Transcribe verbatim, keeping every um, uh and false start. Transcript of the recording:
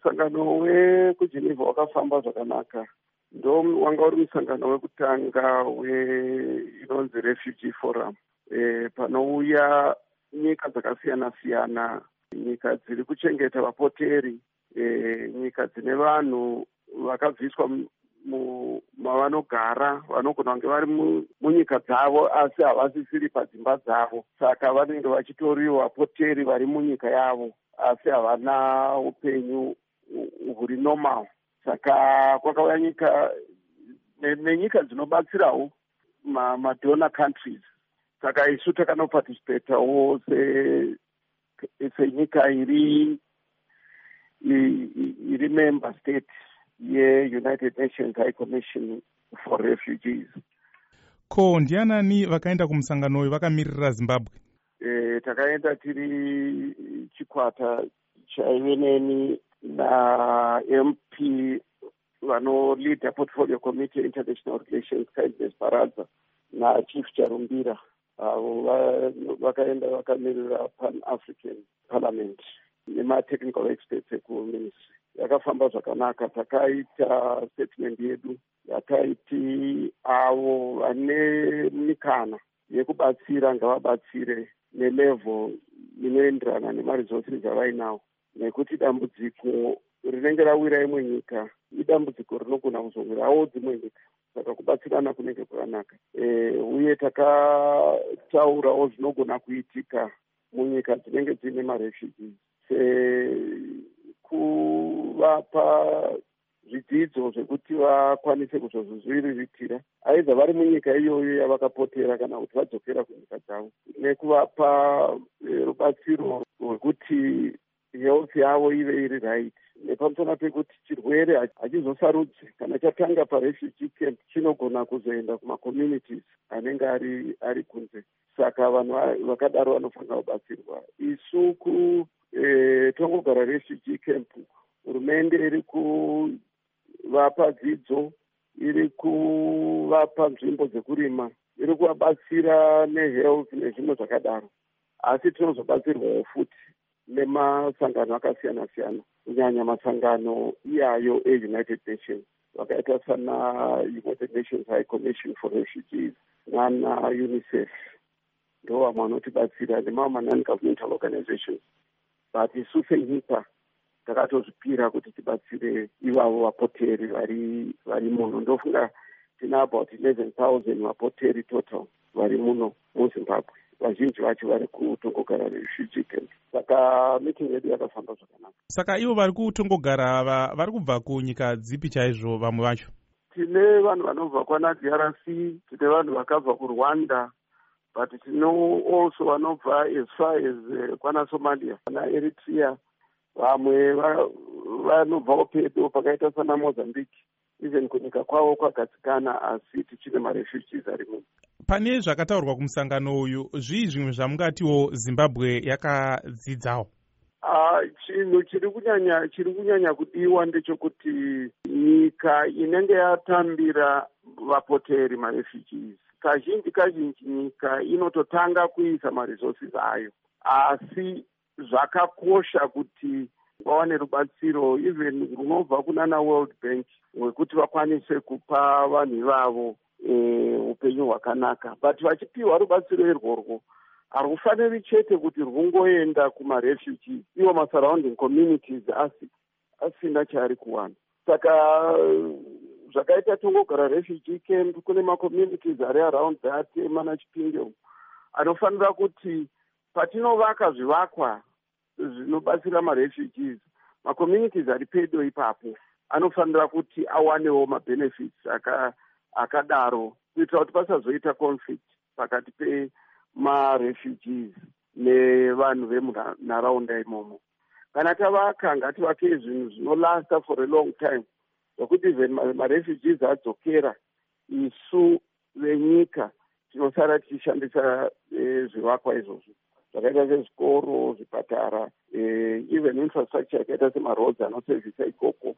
musangano wekugeneva wakafamba zvakanaka. Ndo wanga uri musangano wekutanga inonzi refugee forum, e, panouya nyika dzakasiyana siyana, nyika dziri kuchengeta vapoteri, e, nyika dzine vanhu vakabviswa mavanogara, vanogona kunge vari munyika dzavo asi havasisiri padzimba dzavo, saka vanenge vachitoriwa vapoteri vari munyika yavo asi havana upenyu huri normal. Saka kwakauya nyika nenyika dzinobatsirawo madonor countries. Saka isu takanoparticipatawo senyika iri iri member state ye-United Nations High Commission for Refugees. Ko ndianani vakaenda kumusangano uyu vakamirira Zimbabwe? E, takaenda tiri chikwata chaive neni na M P vanolead portfolio committee international relations Kindness Baraza na Chief Charumbira, avo vakaenda vakamirira Pan African Parliament nema-technical experts ekuministry. Yakafamba zvakanaka. Takaita statement yedu yakaiti avo vane mikana yekubatsira ngavabatsire nelevel inoenderana nemaresources avainawo, nekuti dambudziko rinenge rawira imwe nyika idambudziko rinogona kuzowirawo dzimwe nyika, saka kubatsirana kunenge kwakanaka. E, uye takataurawo zvinogona kuitika munyika dzinenge dziine marefugees, sekuvapa zvidzidzo zvekuti vakwanise kuzozvizviriritira aidha vari munyika iyoyo yavakapotera kana kuti vadzokera kunyika dzavo, nekuvapa rubatsiro rwekuti health yavo ive iri right, nepamusana pekuti chirwere hachizosarudzi. Kana chatanga parefugee camp chinogona kuzoenda kuma-communities anenge ari ari kunze, saka vanhu vakadaro vanofanira kubatsirwa. Isu kutongogara refugee camp, hurumende iri kuvapa dzidzo, iri kuvapa nzvimbo dzekurima, iri kuvabatsira nehealth nezvimwe zvakadaro, asi tinozobatsirwawo futi nemasangano akasiyana siyana, kunyanya masangano iyayo e-United Nations vakaita sana United Nations High Commission for Refugees nana UNICEF, ndo vamwe vanotibatsira nemamwe non-governmental organizations. But isu senyika takatozvipira kuti tibatsire ivavo vapoteri vari vari muno. Ndofunga tina about eleven thousand vapoteri total vari muno muZimbabwe, vazhinji vacho vari kutongogara refugee camp. Saka meeting yedu yakafamba zvakanaka. Saka ivo vari kutongogara vari kubva kunyika dzipi chaizvo vamwe vacho? Tine vanhu vanobva kwana D R C, tine vanhu vakabva kuRwanda, but tino also vanobva as far as uh, kwana Somalia na Eritrea, vamwe vanobvawo pedo pakaita sana Mozambique, even kunyika kwavo kwagadzikana, asi tichine marefugees ari muno. Pane zvakataurwa kumusangano uyu, zvii zvimwe zvamungatiwo Zimbabwe yakadzidzawo? Ah, chinhu chiri kunyanya chiri kunyanya kudiwa ndechekuti nyika inenge yatambira vapoteri marefugees, kazhinji kazhinji nyika inototanga kuisa maresources ayo, asi zvakakosha kuti vawane rubatsiro even runobva kunana World Bank wekuti vakwanise kupa vanhu ivavo e, upenyu hwakanaka. But vachipiwa rubatsiro irworwo harufaniri chete kuti rwungoenda kumarefugees, iwo masurrounding communities asi asina chaari kuwana. Saka zvakaita tongogara refugee camp, kune macommunities ari around that mana Chipinge anofanira kuti patinovaka zvivakwa zvinobatsira marefugees, macommunities ari pedo ipapo anofanira kuti awanewo mabenefits aka akadaro, kuitira kuti pasazoita conflict pakati pemarefugees nevanhu vemunharaunda imomo. Kana tavaka, ngativake zvinhu zvinolasta for a long time, zvokuti even marefugees adzokera, isu venyika tinosara tichishandisa e, zvivakwa izvozvo zvakaita sezvikoro, zvipatara, e, even infrastructure yakaita semaroads anosevhisa ikoko,